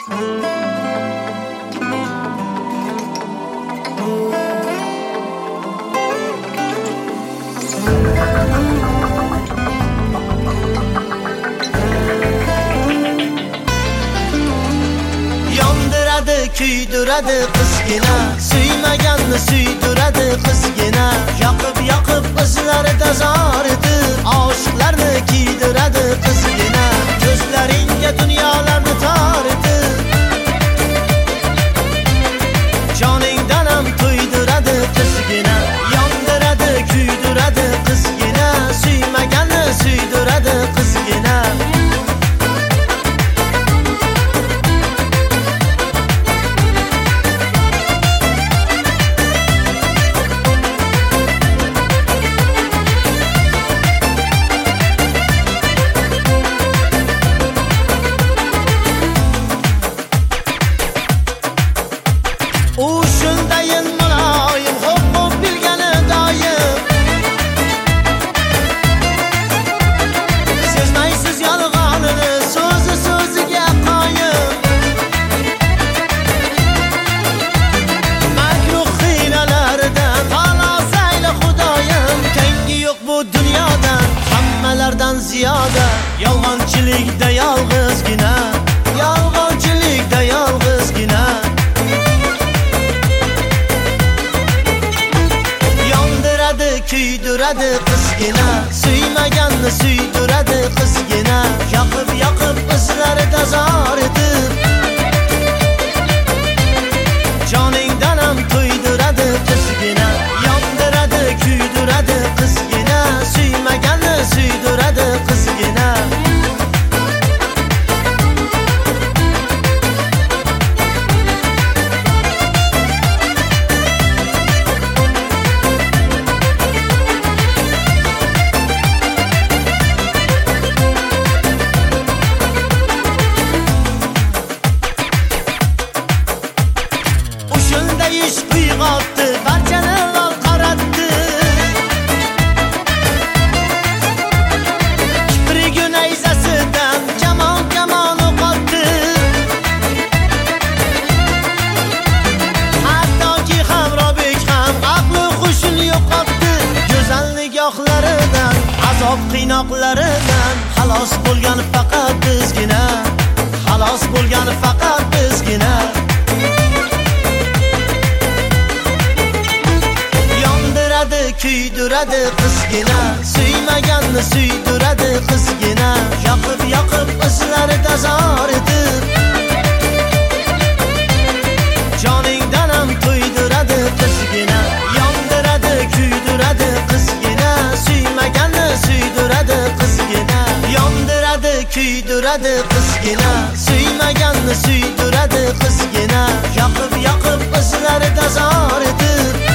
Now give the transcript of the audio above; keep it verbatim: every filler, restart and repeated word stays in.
Kuydiradi qizgina, suymaganni suydiradi qizgina. Yoqib-yoqib izlarida zor etib, oshiqlarni kiydiradi qizgina. Ko'zlaringga dunyolarni tor etib, joningdan ham to'ydiradi qizgina. Yondiradi, kuydiradi qizgina, suymaganni suydiradi qizgina. Ziyoda yolg'onchilikda yolg'izgina, yolg'onchilikda yolg'izgina. Yondiradi, kuydiradi qizgina, suymaganni suydiradi qizgina. Yoqib-yoqib izlarida zor etib, joningdan ham to'ydiradi qizgina. Yondiradi, kuydiradi qizgina, suymaganni suydiradi qizgina. O'shanda ishq uyg'otdi, barchani lol qaratdi. Azob qiynoqlaridan xalos bo'lgani faqat bizgina, xalos bo'lgani faqat bizgina. Yondiradi, kuydiradi qizgina, suymaganni suydiradi qizgina. Yoqib-yoqib izlarida zor etib, joningdan ham to'ydiradi qizgina. Yondiradi, kuydiradi qizgina, suymaganni suydiradi qizgina. Yondiradi, kuydiradi qizgina, suymaganni suydiradi qizgina. Yoqib-yoqib izlarida zor etib,